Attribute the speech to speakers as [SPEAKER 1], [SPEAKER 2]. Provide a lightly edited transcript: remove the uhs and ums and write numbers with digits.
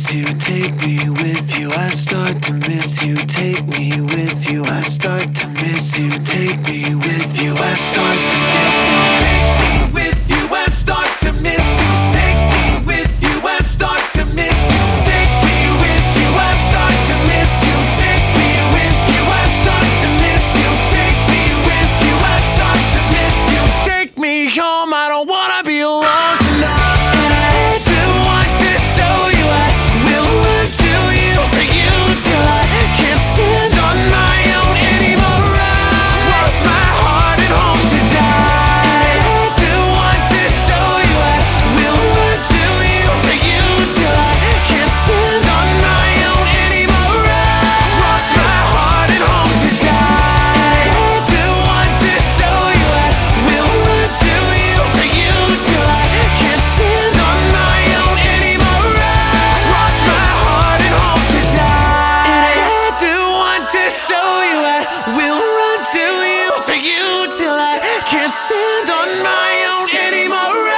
[SPEAKER 1] miss you, take me with you. I start to miss you, take me with you. I start to miss you, take me with you. I start to miss you, take me with you. I start to miss you, take me with you. I start to miss you, take me with you. I start to miss you, take me with you. I start to miss you, take me with you. I start to miss you. Take me home, I don't wanna be alone tonight. Can't stand on my own anymore.